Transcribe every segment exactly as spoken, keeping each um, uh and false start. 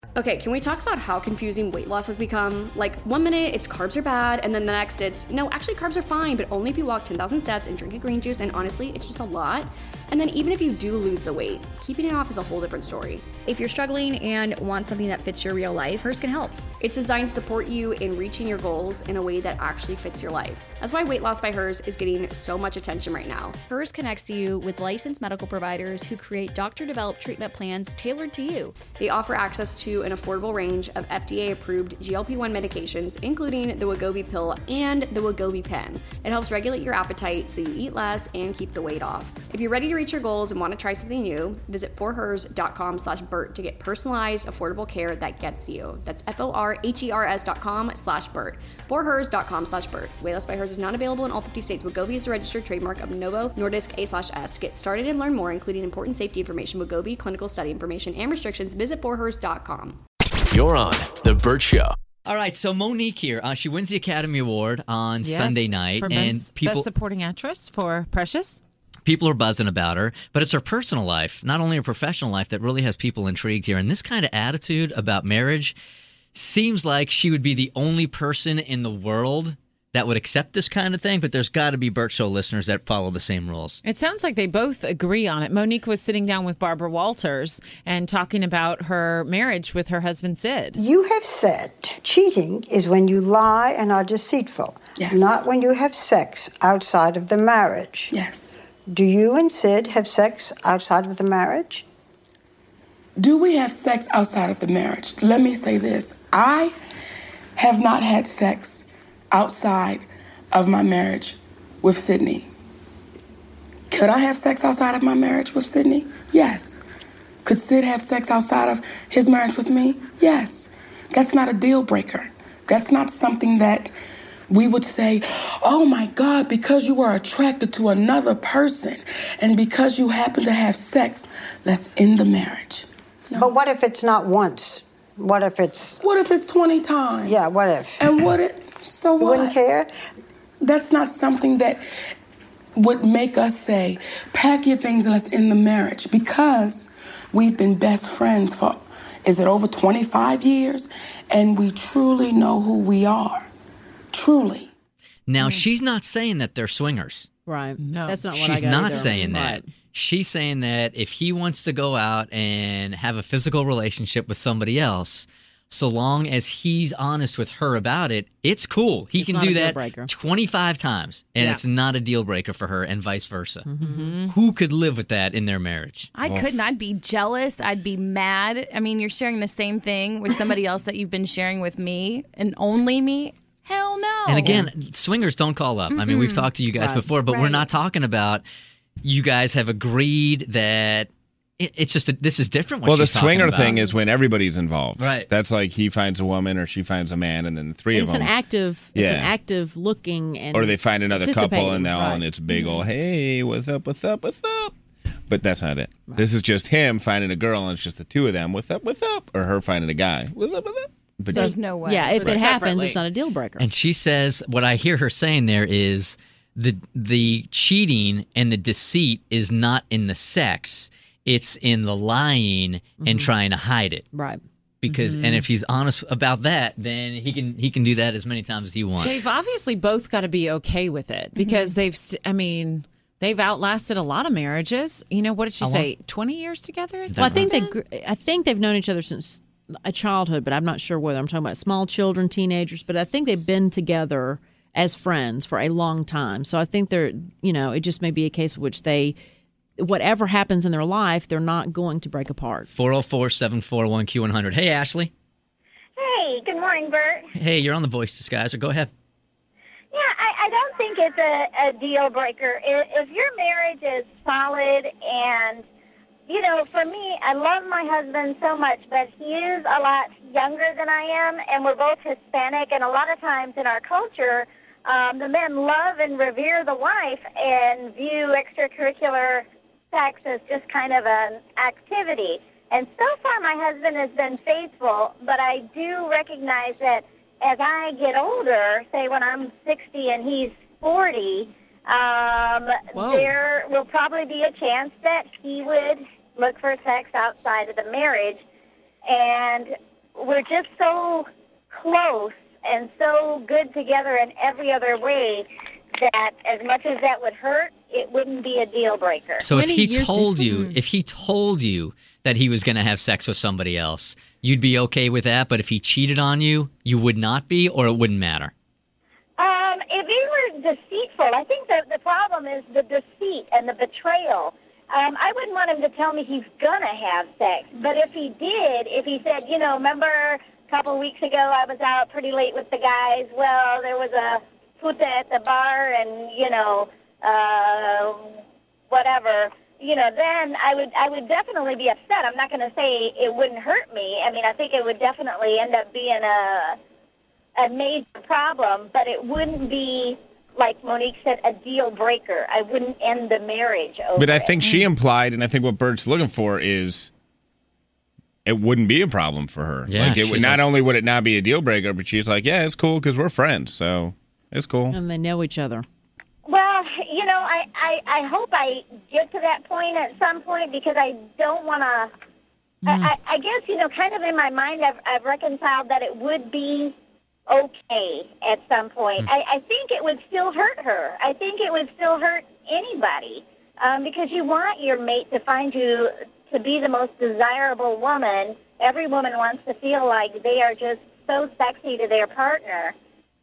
Okay, can we talk about how confusing weight loss has become? Like, one minute it's carbs are bad, and then the next it's, no, actually carbs are fine, but only if you walk ten thousand steps and drink a green juice, and honestly, it's just a lot. And then even if you do lose the weight, keeping it off is a whole different story. If you're struggling and want something that fits your real life, Hers can help. It's designed to support you in reaching your goals in a way that actually fits your life. That's why Weight Loss by Hers is getting so much attention right now. Hers connects you with licensed medical providers who create doctor-developed treatment plans tailored to you. They offer access to an affordable range of F D A-approved G L P one medications, including the Wegovy pill and the Wegovy pen. It helps regulate your appetite so you eat less and keep the weight off. If you're ready to reach your goals and want to try something new, visit forhers.com slash Bert to get personalized, affordable care that gets you. That's F-O-R-H-E-R-S dot com slash Bert. forhers.com slash Bert. Weight Loss by Hers is not available in all fifty states. Wegovy is a registered trademark of Novo Nordisk A slash S. To get started and learn more, including important safety information, Wegovy, clinical study information, and restrictions, visit forhers dot com. You're on The Bert Show. All right, so Monique here, uh, she wins the Academy Award on Yes, Sunday night. for and best, people, best supporting actress for Precious. People are buzzing about her, but it's her personal life, not only her professional life, that really has people intrigued here. And this kind of attitude about marriage seems like she would be the only person in the world that would accept this kind of thing, but there's got to be Bert Show listeners that follow the same rules. It sounds like they both agree on it. Monique was sitting down with Barbara Walters and talking about her marriage with her husband, Sid. You have said cheating is when you lie and are deceitful, Yes. not when you have sex outside of the marriage. Yes. Do you and Sid have sex outside of the marriage? Do we have sex outside of the marriage? Let me say this. I have not had sex outside of my marriage with Sydney. Could I have sex outside of my marriage with Sydney? Yes. Could Sid have sex outside of his marriage with me? Yes. That's not a deal breaker. That's not something that we would say, oh my God, because you are attracted to another person and because you happen to have sex, let's end the marriage. No. But what if it's not once? What if it's... What if it's twenty times? Yeah, what if? And what if... So You what? wouldn't care? That's not something that would make us say, pack your things and let's end the marriage. Because we've been best friends for, is it over twenty-five years? And we truly know who we are. Truly. Now, mm. she's not saying that they're swingers. Right. No. That's not what She's I got not either. saying that. Right. She's saying that if he wants to go out and have a physical relationship with somebody else, so long as he's honest with her about it, it's cool. He It's can not do a deal that breaker. twenty-five times, and Yeah. it's not a deal breaker for her, and vice versa. Mm-hmm. Who could live with that in their marriage? I couldn't. I'd be jealous. I'd be mad. I mean, you're sharing the same thing with somebody else that you've been sharing with me and only me. Hell no. And again, swingers don't call up. I mean, we've talked to you guys Right. before, but we're Right. not talking about you guys have agreed that it, it's just a, this is different. What Well, the she's talking swinger about. thing is when everybody's involved. Right. That's like he finds a woman or she finds a man, and then the three And of it's them. an active. It's an Yeah. active looking and. Or they find another couple, participating, and now right. and it's big old, hey, what's up, what's up, what's up? But that's not it. This is just him finding a girl, and it's just the two of them. What's up, what's up? Or her finding a guy. What's up, what's up? But There's just, no way. Yeah, if But it happens, separately. it's not a deal breaker. And she says, what I hear her saying there is the the cheating and the deceit is not in the sex, it's in the lying and trying to hide it. Right. Because and if he's honest about that, then he can he can do that as many times as he wants. They've obviously both got to be okay with it because they've, st- I mean, they've outlasted a lot of marriages. You know, what did she How say? twenty years together? Well, I think they. gr- I think they've known each other since a childhood, but I'm not sure whether I'm talking about small children, teenagers. But I think they've been together as friends for a long time. So I think they're. You know, it just may be a case in which they, whatever happens in their life, they're not going to break apart. four oh four, seven four one, Q one hundred. Hey, Ashley. Hey, good morning, Bert. Hey, you're on the Voice Disguiser. Go ahead. Yeah, I, I don't think it's a, a deal breaker. If, if your marriage is solid and, you know, for me, I love my husband so much, but he is a lot younger than I am, and we're both Hispanic, and a lot of times in our culture, um, the men love and revere the wife and view extracurricular sex as just kind of an activity. And so far, my husband has been faithful, but I do recognize that as I get older, say when I'm sixty and he's forty, um, there will probably be a chance that he would look for sex outside of the marriage. And were just so close and so good together in every other way that as much as that would hurt, it wouldn't be a deal breaker. So if Twenty he years told difference? you, if he told you that he was going to have sex with somebody else, you'd be okay with that. But if he cheated on you, you would not be, or it wouldn't matter. Um, if he were deceitful, I think that the problem is the deceit and the betrayal. Um, I wouldn't want him to tell me he's gonna have sex, but if he did, if he said, you know, remember a couple of weeks ago I was out pretty late with the guys. Well, there was a puta at the bar, and you know, uh, whatever. You know, then I would I would definitely be upset. I'm not going to say it wouldn't hurt me. I mean, I think it would definitely end up being a a major problem, but it wouldn't be, like Monique said, a deal breaker. I wouldn't end the marriage over But I it. think she implied, and I think what Bert's looking for is it wouldn't be a problem for her. Yeah, like it would she's not like- only would it not be a deal breaker, but she's like, yeah, it's cool because we're friends, so it's cool. And they know each other. Well, you know, I, I, I hope I get to that point at some point because I don't want to. I, I, I guess, you know, kind of in my mind, I've, I've reconciled that it would be okay at some point. I, I think it would still hurt her. I think it would still hurt anybody um, because you want your mate to find you to be the most desirable woman. Every woman wants to feel like they are just so sexy to their partner.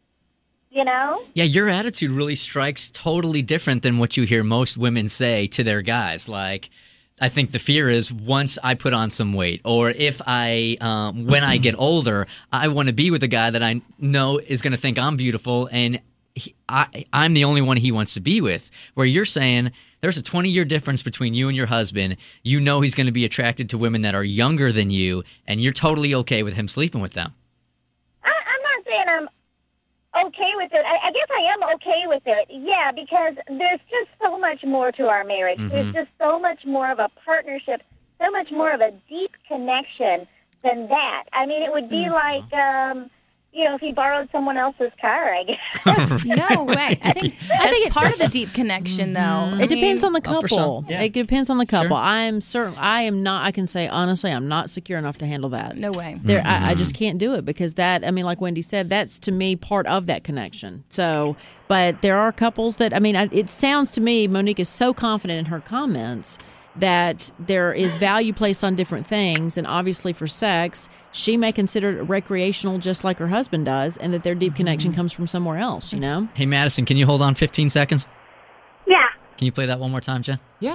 You know? Yeah, your attitude really strikes totally different than what you hear most women say to their guys. Like, I think the fear is once I put on some weight, or if I, um, when I get older, I want to be with a guy that I know is going to think I'm beautiful, and he, I, I'm the only one he wants to be with. Where you're saying there's a twenty-year difference between you and your husband. You know he's going to be attracted to women that are younger than you, and you're totally okay with him sleeping with them. I, I'm not saying I'm okay with it. I, I guess I am okay with it. Yeah, because there's just so much more to our marriage. Mhm. There's just so much more of a partnership, so much more of a deep connection than that. I mean, it would be like, um, you know, if he borrowed someone else's car, I guess. No way. I think that's part of the deep connection, though. It depends on the Oh, for couple. some, yeah. It depends on the couple. Sure. I am certain. I am not. I can say honestly, I'm not secure enough to handle that. No way. There, I, I just can't do it because that. I mean, like Wendy said, that's to me part of that connection. So, but there are couples that. I mean, I, it sounds to me Monique is so confident in her comments that there is value placed on different things, and obviously for sex, she may consider it recreational just like her husband does, and that their deep connection comes from somewhere else. You know. Hey, Madison, can you hold on fifteen seconds? Yeah. Can you play that one more time, Jen? Yeah.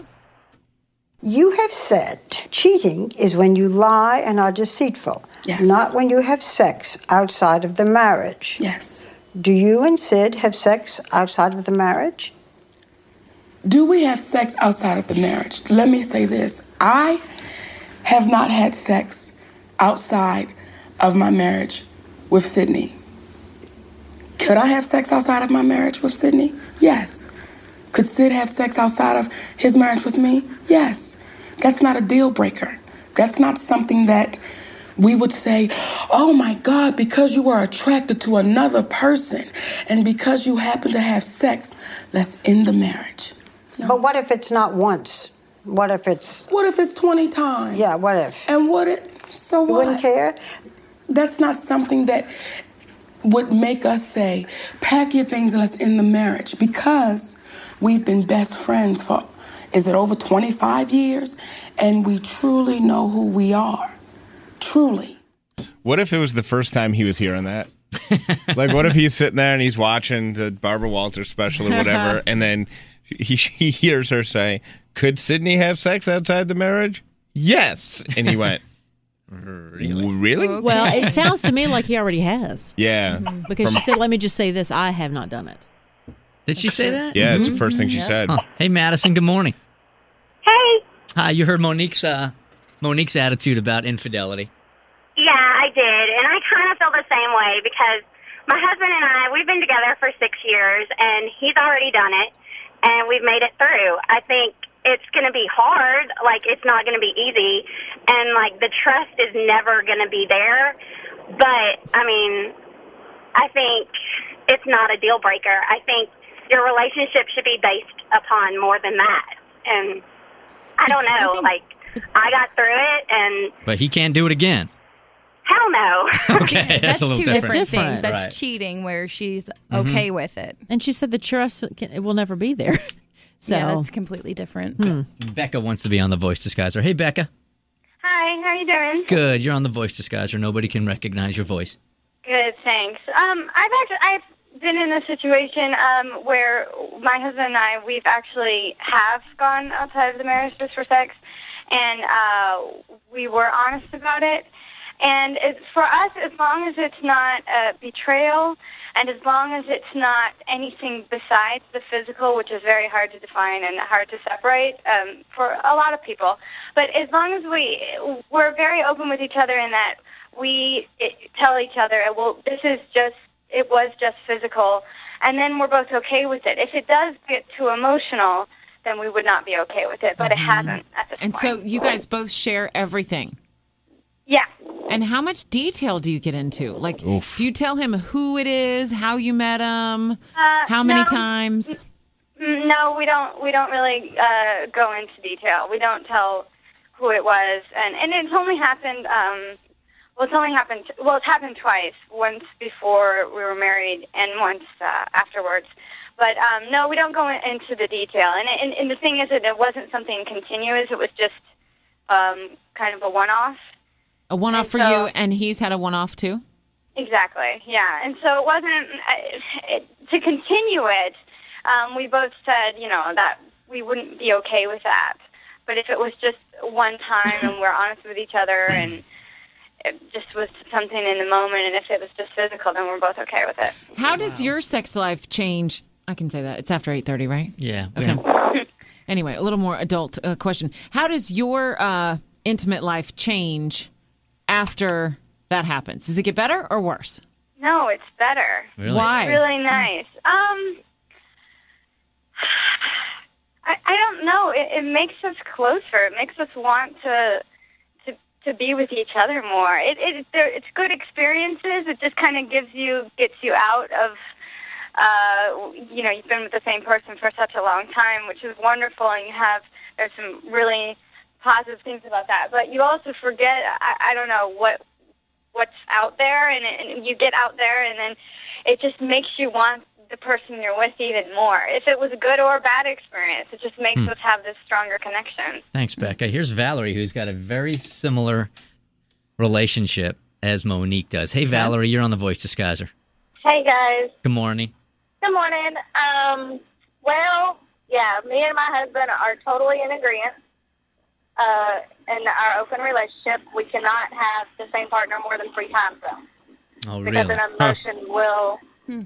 You have said cheating is when you lie and are deceitful, Yes. not when you have sex outside of the marriage. Yes. Do you and Sid have sex outside of the marriage? Do we have sex outside of the marriage? Let me say this. I have not had sex outside of my marriage with Sydney. Could I have sex outside of my marriage with Sydney? Yes. Could Sid have sex outside of his marriage with me? Yes. That's not a deal breaker. That's not something that we would say, oh my God, because you are attracted to another person and because you happen to have sex, let's end the marriage. No. But what if it's not once? What if it's... What if it's twenty times? Yeah, what if? And what it, so You what? wouldn't care? That's not something that would make us say, pack your things and let's end the marriage, because we've been best friends for, is it over twenty-five years? And we truly know who we are. Truly. What if it was the first time he was hearing that? Like, what if he's sitting there and he's watching the Barbara Walters special or whatever, and then he he hears her say, "Could Sydney have sex outside the marriage?" Yes, and he went, "Really? Really?" Well, it sounds to me like he already has. Yeah, Because From- she said, let me just say this, I have not done it. Did she say that? yeah, it's the first thing she Yeah. said. Huh. Hey, Madison, good morning. Hey. Hi, you heard Monique's uh, Monique's attitude about infidelity. Yeah, I did, and I kind of feel the same way because my husband and I, we've been together for six years, and he's already done it, and we've made it through. I think it's going to be hard, like it's not going to be easy, and like the trust is never going to be there, but I mean, I think it's not a deal breaker. I think your relationship should be based upon more than that, and I don't know, like I got through it, and But he can't do it again. Hell no. Okay, That's, a little two different. different, Different. things. That's Right. cheating, where she's Mhm. okay with it. And she said the trust can, it will never be there. So Yeah, that's completely different. Becca wants to be on the Voice Disguiser. Hey, Becca. Hi, how you doing? Good. You're on the Voice Disguiser. Nobody can recognize your voice. Good, thanks. Um, I've actually I've been in a situation um where my husband and I we've actually have gone outside of the marriage just for sex, and uh, we were honest about it. And it's, for us, as long as it's not a betrayal, and as long as it's not anything besides the physical, which is very hard to define and hard to separate um, for a lot of people. But as long as we we're very open with each other in that we it, tell each other, well, this is just it was just physical, and then we're both okay with it. If it does get too emotional, then we would not be okay with it. But it hasn't at this And point. so you guys both share everything. Yeah. And how much detail do you get into? Like, Oof. do you tell him who it is, how you met him, Uh, how many no. times? Mm, No, we don't. We don't really uh, go into detail. We don't tell who it was, and and it's only happened. Um, well, it's only happened. Well, it's happened twice. Once before we were married, and once uh, afterwards. But um, no, we don't go in, into the detail. And, and and the thing is that it wasn't something continuous. It was just um, kind of a one-off. A one-off And for so- you, and he's had a one-off too? Exactly. Yeah. And so it wasn't uh, it, to continue it. Um, we both said, you know, that we wouldn't be okay with that. But if it was just one time and we're honest with each other and it just was something in the moment, and if it was just physical, then we're both okay with it. How does your sex life change? I can say that. It's after eight thirty, right? Yeah. Okay. Anyway, a little more adult uh, question. How does your uh, intimate life change after that happens? Does it get better or worse? No, it's better. Really? Why? It's really nice. Um, I, I don't know. It, it makes us closer. It makes us want to to to be with each other more. It, it there, it's good experiences. It just kind of gives you gets you out of. Uh, you know, you've been with the same person for such a long time, which is wonderful, and you have there's some really positive things about that. But you also forget, I, I don't know what what's out there, and, and you get out there, and then it just makes you want the person you're with even more. If it was a good or a bad experience, it just makes Hmm. us have this stronger connection. Thanks, Becca. Here's Valerie, who's got a very similar relationship as Monique does. Hey, Valerie, you're on the Voice Disguiser. Hey, guys. Good morning. Good morning. Um, well, yeah, me and my husband are totally in agreement. Uh, in our open relationship, we cannot have the same partner more than three times, though. Oh, Because really? an emotion will,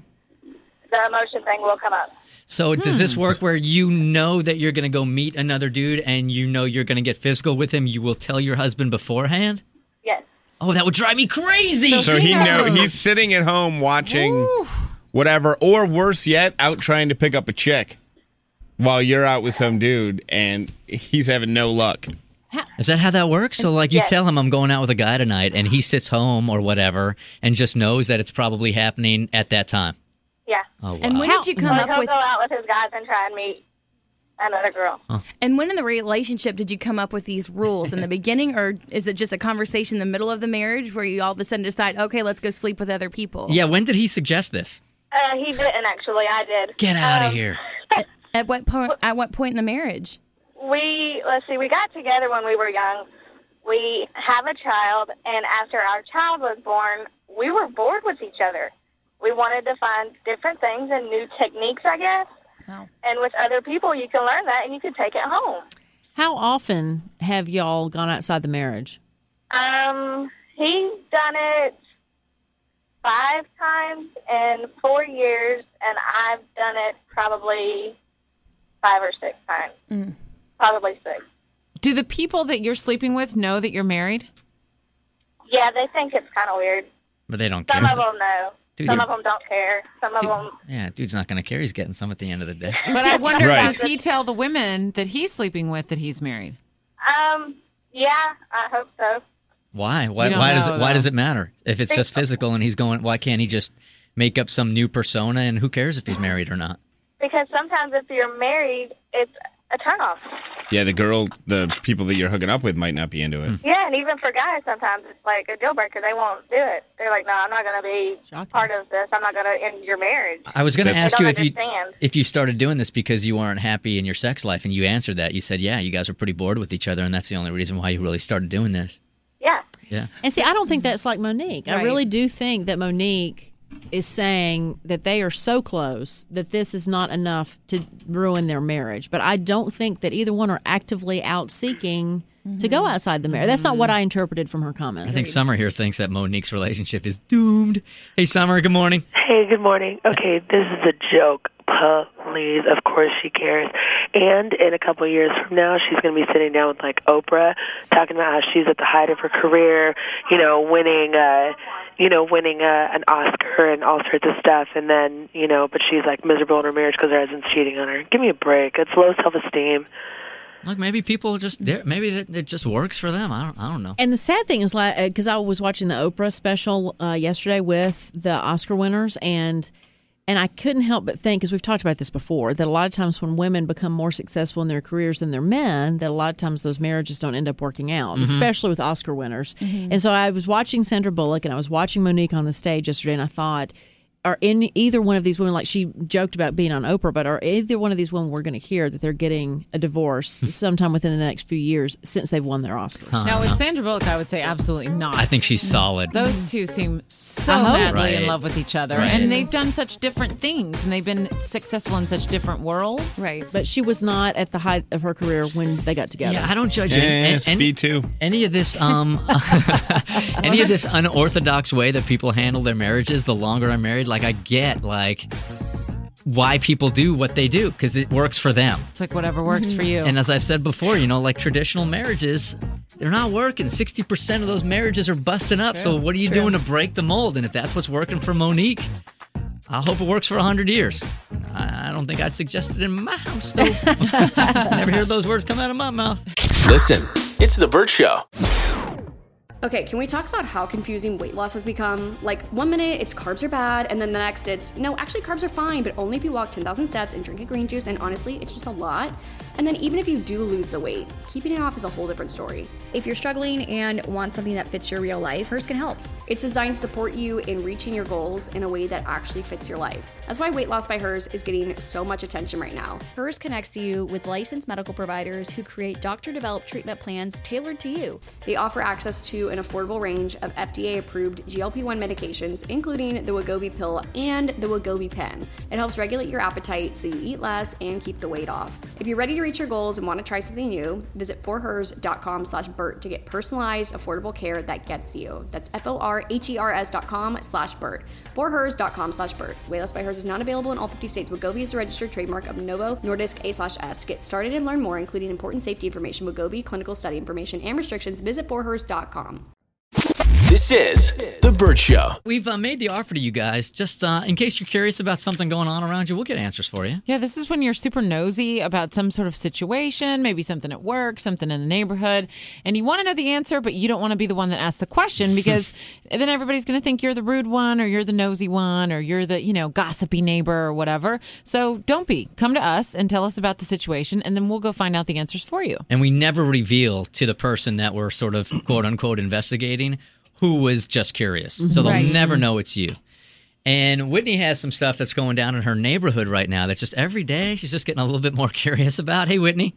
the emotion thing will come up. So does this work where you know that you're going to go meet another dude and you know you're going to get physical with him? You will tell your husband beforehand? Yes. Oh, that would drive me crazy. So he know he's sitting at home watching whatever, or worse yet, out trying to pick up a chick while you're out with some dude and he's having no luck. Is that how that works? So, like, you Yes. tell him I'm going out with a guy tonight, and he sits home or whatever, and just knows that it's probably happening at that time. Yeah. Oh, wow. And when did you come So up he'll with? go out with his guys and try and meet another girl. And when in the relationship did you come up with these rules in the beginning, or is it just a conversation in the middle of the marriage where you all of a sudden decide, okay, let's go sleep with other people? Yeah, when did he suggest this? Uh, he didn't, actually. I did. Get out of Um, here. At what point? At what point in the marriage? We, let's see, we got together when we were young. We have a child, and after our child was born, we were bored with each other. We wanted to find different things and new techniques, I guess. Wow. And with other people, you can learn that, and you can take it home. How often have y'all gone outside the marriage? Um, he's done it five times in four years, and I've done it probably five or six times. Mm. Probably six. Do the people that you're sleeping with know that you're married? Yeah, they think it's kind of weird. But they don't Some care. of them know. Dude, Some you're- of them don't care. Some of them. Yeah, dude's not going to care. He's getting some at the end of the day. But I wonder, Right. does he tell the women that he's sleeping with that he's married? Um. Yeah, I hope so. Why? Why, You don't why does know, it? Why though. does it matter if it's just physical and he's going? Why can't he just make up some new persona and who cares if he's married or not? Because sometimes if you're married, it's a turnoff. Yeah, the girl, the people that you're hooking up with might not be into it. Yeah, and even for guys, sometimes it's like a deal breaker. They won't do it. They're like, no, I'm not going to be Shocking. part of this. I'm not going to end your marriage. I was going to ask They you don't if you understand. if you started doing this because you weren't happy in your sex life, and you answered that. You said, yeah, you guys were pretty bored with each other, and that's the only reason why you really started doing this. Yeah. Yeah. And see, I don't think that's like Monique. I Right. really do think that Monique is saying that they are so close that this is not enough to ruin their marriage. But I don't think that either one are actively out seeking mm-hmm. to go outside the marriage. That's not what I interpreted from her comments. I think Summer here thinks that Monique's relationship is doomed. Hey, Summer, good morning. Hey, good morning. Okay, this is a joke. Please, of course she cares. And in a couple of years from now, she's going to be sitting down with, like, Oprah, talking about how she's at the height of her career, you know, winning, uh, you know, winning uh, an Oscar and all sorts of stuff. And then, you know, but she's, like, miserable in her marriage because her husband's cheating on her. Give me a break. It's low self-esteem. Look, maybe people just, maybe it just works for them. I don't, I don't know. And the sad thing is, like, because I was watching the Oprah special uh, yesterday with the Oscar winners, and And I couldn't help but think, because we've talked about this before, that a lot of times when women become more successful in their careers than their men, that a lot of times those marriages don't end up working out, mm-hmm. especially with Oscar winners. Mm-hmm. And so I was watching Sandra Bullock and I was watching Monique on the stage yesterday, and I thought, are in either one of these women, like she joked about being on Oprah, but are either one of these women we're going to hear that they're getting a divorce sometime within the next few years since they've won their Oscars? Huh. Now, with Sandra Bullock, I would say absolutely not. I think she's solid. Those two seem so I hope. madly Right. in love with each other. Right. And they've done such different things, and they've been successful in such different worlds. Right. But she was not at the height of her career when they got together. Yeah, I don't judge Yeah, any, any, Speed too. any of this um any of this unorthodox way that people handle their marriages the longer I'm married. Like, I get like why people do what they do because it works for them. It's like whatever works for you. And as I said before, you know, like traditional marriages, they're not working. sixty percent of those marriages are busting up. So what are you doing to break the mold? And if that's what's working for Monique, I hope it works for one hundred years. I don't think I'd suggest it in my house, though. Never heard those words come out of my mouth. Listen, it's The Bert Show. Okay, can we talk about how confusing weight loss has become? Like, one minute it's carbs are bad, and then the next it's, no, actually carbs are fine, but only if you walk ten thousand steps and drink a green juice, and honestly, it's just a lot. And then even if you do lose the weight, keeping it off is a whole different story. If you're struggling and want something that fits your real life, Hers can help. It's designed to support you in reaching your goals in a way that actually fits your life. That's why Weight Loss by Hers is getting so much attention right now. Hers connects you with licensed medical providers who create doctor-developed treatment plans tailored to you. They offer access to an affordable range of F D A-approved G L P one medications, including the Wegovy pill and the Wegovy pen. It helps regulate your appetite so you eat less and keep the weight off. If you're ready to reach your goals and want to try something new, visit forhers.com slash Bert to get personalized, affordable care that gets you. That's F-O-R-H-E-R-S dot com slash Bert. forhers.com slash Bert. Weight Loss by Hers is not available in all fifty states. Wegovy is a registered trademark of Novo Nordisk A slash S. To get started and learn more, including important safety information, Wegovy, clinical study information, and restrictions, visit forhers dot com. This is The Bert Show. We've uh, made the offer to you guys, just uh, in case you're curious about something going on around you, we'll get answers for you. Yeah, this is when you're super nosy about some sort of situation, maybe something at work, something in the neighborhood, and you want to know the answer, but you don't want to be the one that asks the question because then everybody's going to think you're the rude one or you're the nosy one or you're the, you know, gossipy neighbor or whatever. So don't be. Come to us and tell us about the situation, and then we'll go find out the answers for you. And we never reveal to the person that we're sort of quote-unquote investigating who was just curious. So they'll Right. never know it's you. And Whitney has some stuff that's going down in her neighborhood right now that just every day she's just getting a little bit more curious about. Hey, Whitney.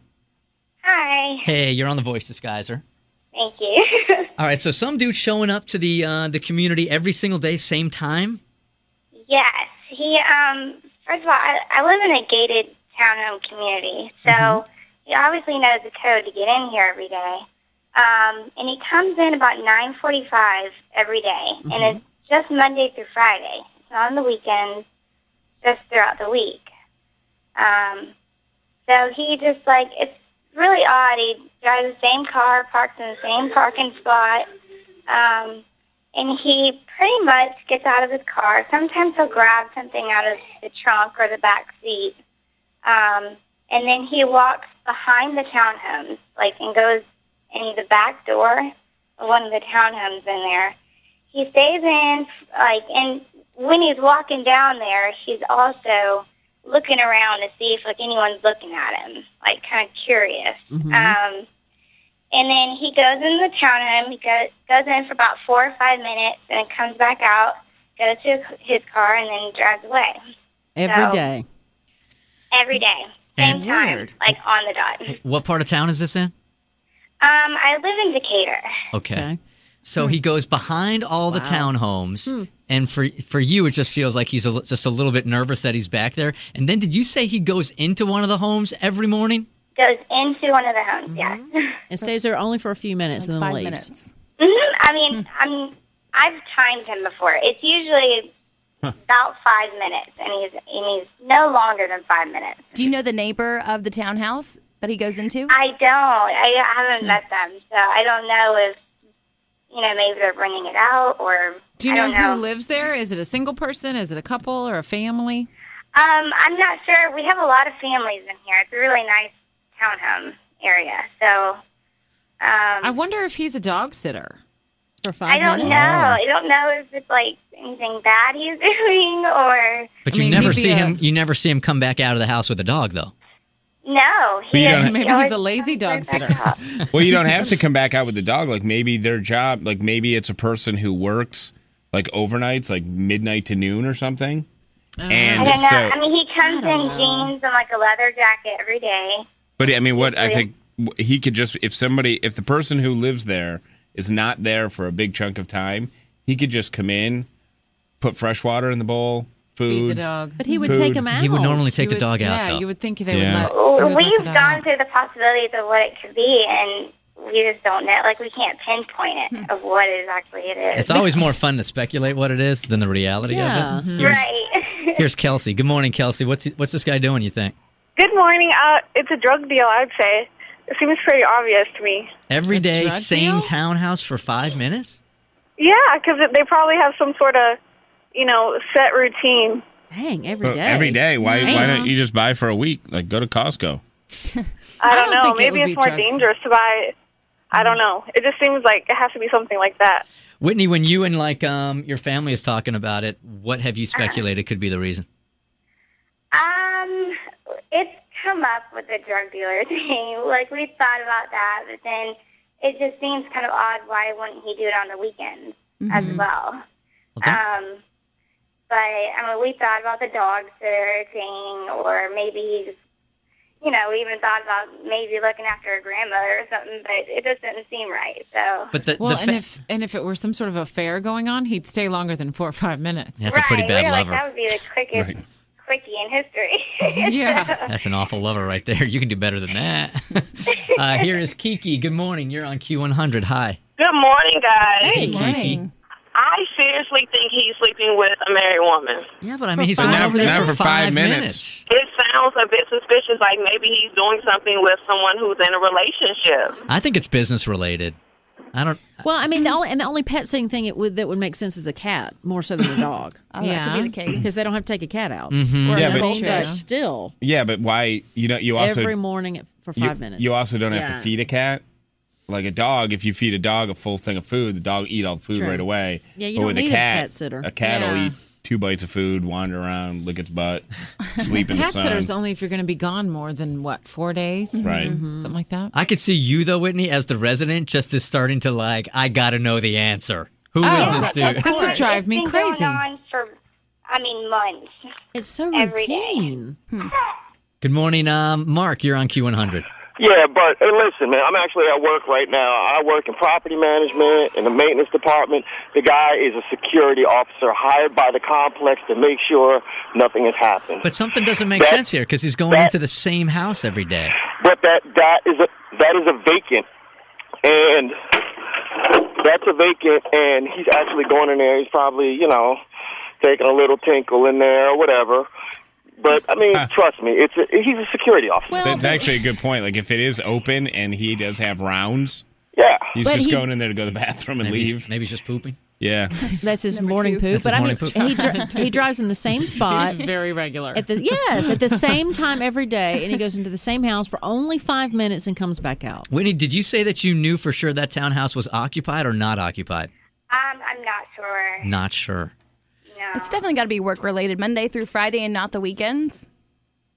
Hi. Hey, you're on The Voice Disguiser. Thank you. All right, so some dude showing up to the uh, the community every single day, same time? Yes. He, um, first of all, I, I live in a gated townhome community, so mm-hmm. he obviously knows the code to get in here every day. Um, and he comes in about nine forty-five every day, mm-hmm. and it's just Monday through Friday. It's not on the weekends, just throughout the week. Um, so he just, like, it's really odd. He drives the same car, parks in the same parking spot, um, and he pretty much gets out of his car. Sometimes he'll grab something out of the trunk or the back seat, um, and then he walks behind the townhomes, like, and goes in the back door of one of the townhomes in there. He stays in, like, and when he's walking down there, he's also looking around to see if like anyone's looking at him, like kind of curious. Mhm. Um, and then he goes in the townhome. He goes goes in for about four or five minutes, and then comes back out, goes to his car, and then drives away. Every So, day. Every day, same And- time, Weird. like on the dot. What part of town is this in? Um, I live in Decatur. Okay. So he goes behind all the townhomes, and for for you, it just feels like he's a, li- just a little bit nervous that he's back there. And then, did you say he goes into one of the homes every morning? Goes into one of the homes, yes. And stays there only for a few minutes and then five leaves. minutes. hmm I mean, I'm I've timed him before. It's usually about five minutes, and he's and he's no longer than five minutes. Do you know the neighbor of the townhouse that he goes into? I don't. I haven't met them, so I don't know if you know maybe they're bringing it out or. Do you I know, don't know who lives there? Is it a single person? Is it a couple or a family? Um, I'm not sure. We have a lot of families in here. It's a really nice townhome area, so. Um, I wonder if he's a dog sitter. For I don't know. I don't know if it's like anything bad he's doing or. But I you mean, never he'd be see a- him. You never see him come back out of the house with a dog, though. No, But you don't- Maybe he's a lazy dog sitter. Well, you don't have to come back out with the dog. Like maybe their job, like maybe it's a person who works like overnights, like midnight to noon or something. And I don't know. so, I mean, he comes in jeans and like a leather jacket every day. but I mean, what I think he could just, if somebody, if the person who lives there is not there for a big chunk of time, he could just come in, put fresh water in the bowl, food. Feed the dog. But he would Food. take him out. He would normally You take the would- dog out, Yeah, though. you would think they Yeah. would let. they would let We've the dog gone out. through the possibilities of what it could be, and we just don't know. Like, we can't pinpoint it of what exactly it is. It's always more fun to speculate what it is than the reality Yeah. of it. Here's, right. here's Kelsey. Good morning, Kelsey. What's what's this guy doing? You think Good morning. Uh, it's a drug deal, I'd say. It seems pretty obvious to me. every A day drug same deal? townhouse for five minutes? Yeah, because they probably have some sort of, you know, set routine. Dang, every So day. every day. Why? Why Yeah. don't you just buy for a week? Like go to Costco. I don't, don't know. think it Maybe would it's be more drugs. dangerous to buy. I don't know. It just seems like it has to be something like that. Whitney, when you and like um your family is talking about it, what have you speculated could be the reason? Um, it's come up with the drug dealer thing. Like, we thought about that, but then it just seems kind of odd. Why wouldn't he do it on the weekends as well? Well, don't- Um, but, I mean, we thought about the dog sitter thing, or maybe he's, you know, we even thought about maybe looking after a grandmother or something, but it just didn't seem right, so. But the, Well, the and fa- if and if it were some sort of affair going on, he'd stay longer than four or five minutes. That's a pretty Right, bad we're lover. Like, that would be the quickest Right. quickie in history. Yeah. That's an awful lover right there. You can do better than that. uh, here is Kiki. Good morning. You're on Q one hundred. Hi. Good morning, guys. Hey, Kiki. morning. I seriously think he's sleeping with a married woman. Yeah, but I mean, he's five- been over there not for, for five five minutes. minutes. It sounds a bit suspicious, like maybe he's doing something with someone who's in a relationship. I think it's business related. I don't. Well, I mean, the only and the only pet sitting thing it would, that would make sense is a cat more so than a dog. Oh, that Yeah. could be the case. Because they don't have to take a cat out. Mhm. Or Yeah, a but- goldfish True. still Yeah, but why? You know, you also every morning at- for you, five minutes. You also don't have Yeah. to feed a cat. Like a dog, if you feed a dog a full thing of food, the dog eat all the food True. right away. Yeah, you But don't with need a a cat, pet sitter. A cat will Yeah. eat two bites of food, wander around, lick its butt, sleep in the Cat sun. sitters only if you're going to be gone more than what four days, Right. something like that. I could see you though, Whitney, as the resident, just as starting to like. I gotta know the answer. Who is Oh, this dude? This would drive me It's been crazy. going on for, I mean, months. It's so every day. routine. Good morning, um, Mark. You're on Q one hundred. Yeah, but hey, listen, man, I'm actually at work right now. I work in property management in the maintenance department. The guy is a security officer hired by the complex to make sure nothing has happened. But something doesn't make That- sense here because he's going that- into the same house every day. But that that is a that is a vacant, and that's a vacant, and he's actually going in there. He's probably, you know, taking a little tinkle in there or whatever. But I mean, trust me, it's a, he's a security officer. That's actually a good point. Like if it is open and he does have rounds, yeah, he's But just he- going in there to go to the bathroom and Maybe leave. he's, maybe he's just pooping. Yeah, That's his morning two. poop. That's But his I mean, morning he dri- he drives in the same spot It's very regular. at the yes at the same time every day, and he goes into the same house for only five minutes and comes back out. Whitney, did you say that you knew for sure that townhouse was occupied or not occupied? Um, I'm not sure. Not sure. No. It's definitely got to be work related, Monday through Friday, and not the weekends.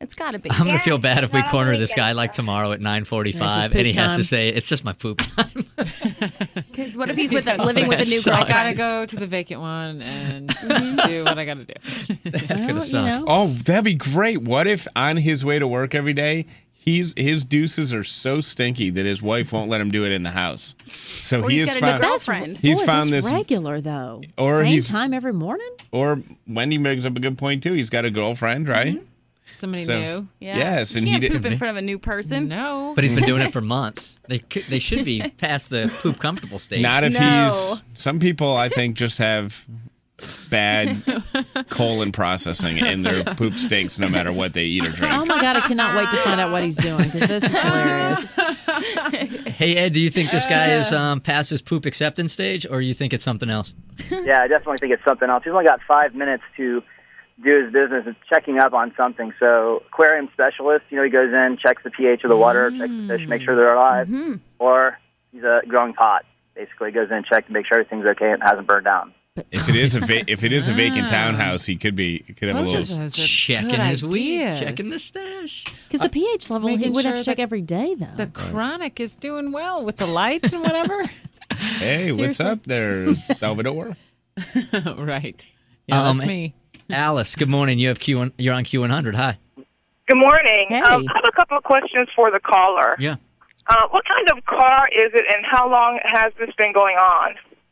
It's got to be. I'm gonna Yeah, feel bad if we it's not corner on the this guy like tomorrow at nine This forty-five, is and he poop has time. to say it's just my poop time. Because what if he's with a, living with a new That I sucks. girlfriend? gotta go to the vacant one and do what I gotta do. That's Well, gonna you suck. know. Oh, that'd be great. What if on his way to work every day, he's his deuces are so stinky that his wife won't let him do it in the house. So Or he he's has got a new found girlfriend. he's Boy, found that's this regular though. Or Same he's- time every morning. or Wendy brings up a good point too. He's got a girlfriend, right? Somebody So- new. Yeah. Yes, you and he can't did- poop in front of a new person. No. But he's been doing it for months. They could, they should be past the poop comfortable stage. Not if No. he's. Some people, I think, just have bad colon processing, and their poop stinks no matter what they eat or drink. Oh my God, I cannot wait to find out what he's doing because this is hilarious. Hey Ed, do you think this guy is um, past his poop acceptance stage, or you think it's something else? Yeah, I definitely think it's something else. He's only got five minutes to do his business. It's checking up on something. So aquarium specialist, you know, he goes in, checks the pH of the water, checks the fish, make sure they're alive. Mm-hmm. Or he's a growing pot. Basically, goes in, checks to make sure everything's okay and hasn't burned down. If it is a va- if it is a vacant townhouse, he could be he could have a Both little. of those are Checking good his weed, ideas. checking the stash. Because the pH level, he Making would have sure to check that every day though. The chronic is doing well with the lights and whatever. Hey, what's Seriously? up there, Salvador? Right. Yeah, Um, that's me. Alice, good morning. You have Q. one- You're on Q one hundred. Hi. Good morning. Hey. Um, I have a couple of questions for the caller. Yeah. Uh, what kind of car is it, and how long has this been going on?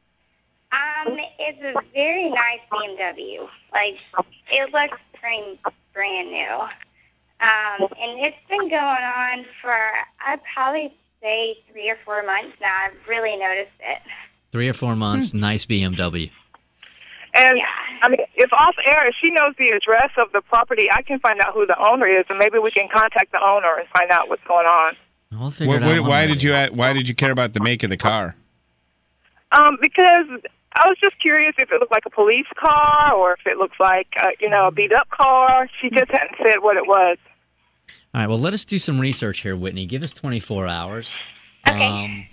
Um, it's a very nice B M W. Like, it looks pretty brand new. Um, and it's been going on for, I'd probably say three or four months now. I've really noticed it. Three or four months. Nice B M W. And, I mean, if off air, if she knows the address of the property, I can find out who the owner is, and maybe we can contact the owner and find out what's going on. We'll figure What, it out. what, one why way. did you a- Why did you care about the make of the car? Um, because I was just curious if it looked like a police car or if it looks like, uh, you know, a beat-up car. She just hadn't said what it was. All right. Well, let us do some research here, Whitney. Give us twenty-four hours. Okay. Um,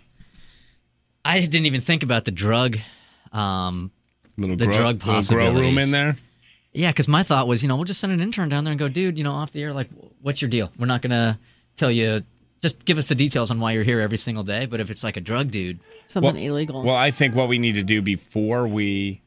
I didn't even think about the drug. Um, Little the grow, drug little grow possibilities. room in there. Yeah, because my thought was, you know, we'll just send an intern down there and go, dude, you know, off the air, like, what's your deal? We're not going to tell you, just give us the details on why you're here every single day. But if it's like a drug dude, Something well, illegal. Well, I think what we need to do before we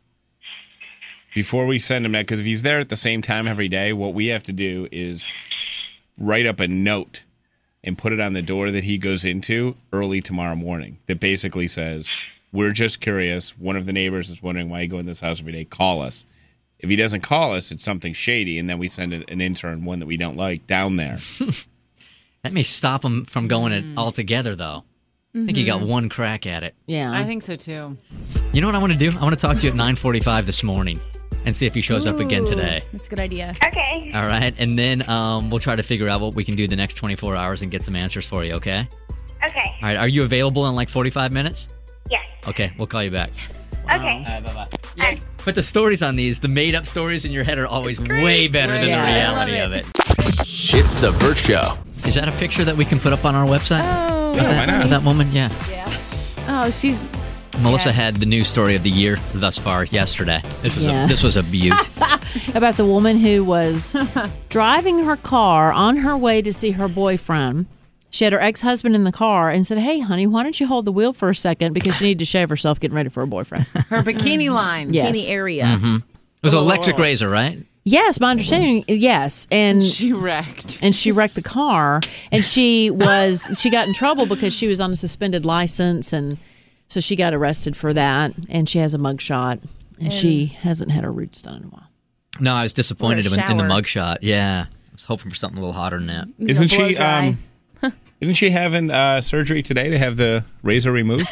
before we send him that, because if he's there at the same time every day, what we have to do is write up a note and put it on the door that he goes into early tomorrow morning that basically says, we're just curious. One of the neighbors is wondering why you go in this house every day. Call us. If he doesn't call us, it's something shady, and then we send an intern, one that we don't like, down there. that may stop him from going it altogether, though. I think you got one crack at it. Yeah. I think so too. You know what I want to do? I want to talk to you at nine forty-five this morning and see if he shows up again Ooh, today. That's a good idea. Okay. All right, and then um, we'll try to figure out what we can do the next twenty-four hours and get some answers for you, okay? Okay. All right, are you available in like forty-five minutes? Yes. Okay, we'll call you back. Yes. Okay. All right, bye-bye. Yeah, but the stories on these, the made-up stories in your head are always way better than Yeah, the I reality love of it. It's The Burt Show. Is that a picture that we can put up on our website? Oh, Of that- why not? of that woman? Yeah. Oh, she's Melissa Yeah. had the news story of the year thus far yesterday. This was, Yeah. a, this was a beaut. About the woman who was driving her car on her way to see her boyfriend. She had her ex-husband in the car and said, hey, honey, why don't you hold the wheel for a second because she needed to shave herself getting ready for her boyfriend. Her bikini line. Yes. bikini area. Mm-hmm. It was electric razor, right? Yes, my understanding, yes. And She wrecked. and she wrecked the car. And she was she got in trouble because she was on a suspended license, and so she got arrested for that. And she has a mugshot, and, And- she hasn't had her roots done in a while. No, I was disappointed Or a in, in the shower. mugshot. Yeah. I was hoping for something a little hotter than that. Isn't blow she? dry. Um, isn't she having uh, surgery today to have the razor removed?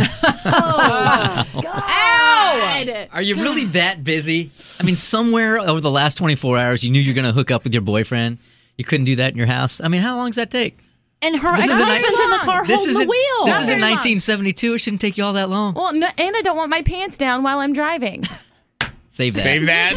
Ow! Are you really that busy? I mean, somewhere over the last twenty-four hours, you knew you were going to hook up with your boyfriend. You couldn't do that in your house. I mean, how long does that take? And her This isn't ex-husband's in the car This holding the isn't, wheel. this Not isn't very long. nineteen seventy-two. It shouldn't take you all that long. Well, no, and I don't want my pants down while I'm driving. Save that. Save that.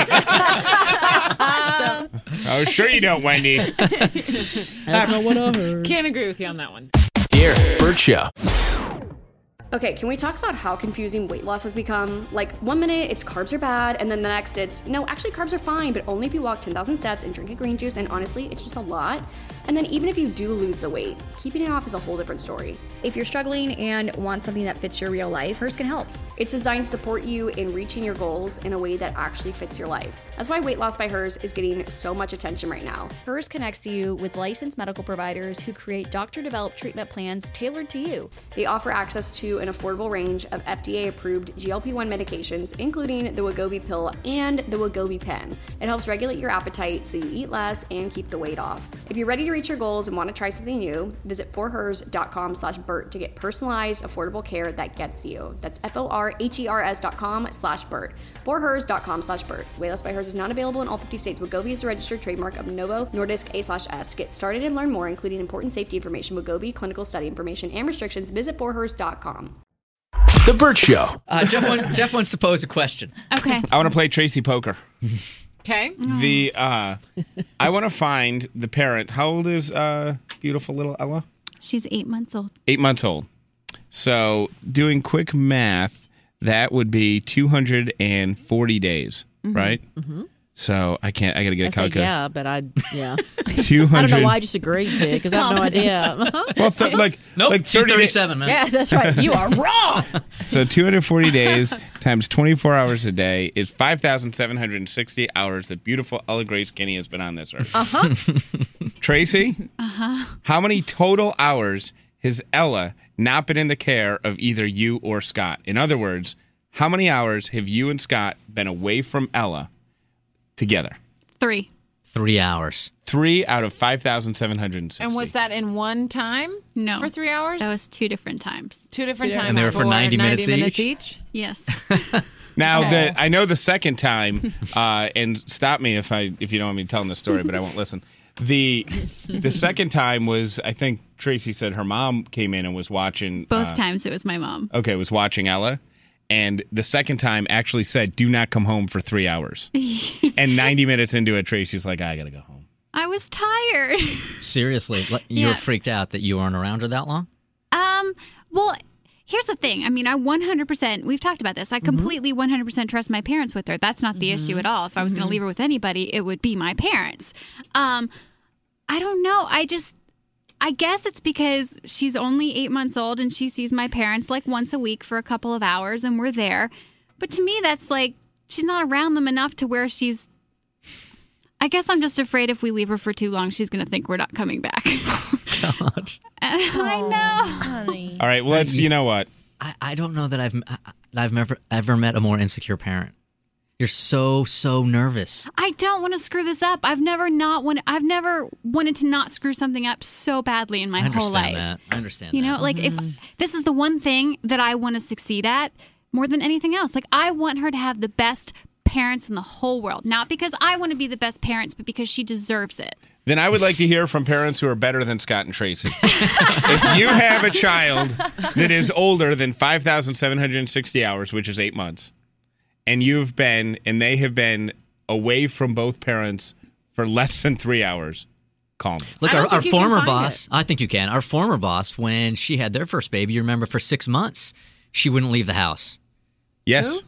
Oh, sure you don't, Wendy. That's not what I heard. Can't agree with you on that one. Here, Burt Show. Okay, can we talk about how confusing weight loss has become? Like, one minute it's carbs are bad, and then the next it's, no, actually carbs are fine, but only if you walk ten thousand steps and drink a green juice, and honestly, it's just a lot. And then even if you do lose the weight, keeping it off is a whole different story. If you're struggling and want something that fits your real life, Hers can help. It's designed to support you in reaching your goals in a way that actually fits your life. That's why Weight Loss by Hers is getting so much attention right now. Hers connects you with licensed medical providers who create doctor-developed treatment plans tailored to you. They offer access to an affordable range of F D A-approved G L P one medications, including the Wegovy pill and the Wegovy pen. It helps regulate your appetite so you eat less and keep the weight off. If you're ready to reach your goals and want to try something new, visit forhers.com slash Bert to get personalized, affordable care that gets you. That's F-O-R-H-E-R-S dot com slash Bert. forhers.com slash Bert. Weight Loss by Hers is not available in all fifty states. Wegovy is a registered trademark of Novo Nordisk A slash S. Get started and learn more, including important safety information, Wegovy, clinical study information, and restrictions. Visit forhers dot com. The Bert Show. Uh, Jeff, want, Jeff wants to pose a question. Okay. I want to play Tracy Poker. Okay. The uh, I want to find the parent. How old is uh, beautiful little Ella? She's eight months old. Eight months old. So doing quick math, that would be two hundred forty days, Mhm. right? Mm-hmm. So I can't. I got to get a I say calculator. yeah, but I yeah. Two hundred. I don't know why I just agreed to because I have no idea. Well, th- like nope, like thirty two thirty-seven, man. Yeah, that's right. You are wrong. So two hundred forty days times twenty-four hours a day is five thousand seven hundred sixty hours that beautiful Ella Grace Kinney has been on this earth. Uh huh. Tracy, Uh huh. how many total hours has Ella not been in the care of either you or Scott? In other words, how many hours have you and Scott been away from Ella together? Three. Three hours. Three out of five thousand seven hundred sixty. And was that in one time? No. For three hours? That was two different times. Two different Two times. different- And they were for ninety minutes minutes each? each? Yes. Now Okay. that I know the second time, uh, and stop me if I if you don't want me telling the story, but I won't listen. The the second time was, I think Tracy said her mom came in and was watching. Both uh, times it was my mom. Okay, was watching Ella, and the second time actually said, "Do not come home for three hours." And ninety minutes into it, Tracy's like, "I gotta go home." I was tired. Seriously, like, you Yeah. were freaked out that you weren't around her that long? Um, well, here's the thing. I mean, I one hundred percent, we've talked about this. I completely one hundred percent trust my parents with her. That's not the issue at all. If I was going to leave her with anybody, it would be my parents. Um, I don't know. I just, I guess it's because she's only eight months old and she sees my parents like once a week for a couple of hours and we're there. But to me, that's like, she's not around them enough to where she's, I guess I'm just afraid if we leave her for too long, she's going to think we're not coming back. God. I know. Honey. All right, well, let's. You know what? I, I don't know that I've I- I've never ever met a more insecure parent. You're so so nervous. I don't want to screw this up. I've never not want. I've never wanted to not screw something up so badly in my I whole understand life. that. I understand. You that. know, like if this is the one thing that I want to succeed at more than anything else. Like I want her to have the best parents in the whole world, not because I want to be the best parents, but because she deserves it. Then I would like to hear from parents who are better than Scott and Tracy. If you have a child that is older than five thousand seven hundred sixty hours, which is eight months, and you've been, and they have been away from both parents for less than three hours, call me. Look, I don't our, our think you can former find boss, it. I think you can. Our former boss, when she had their first baby, you remember for six months, she wouldn't leave the house. Yes. Who?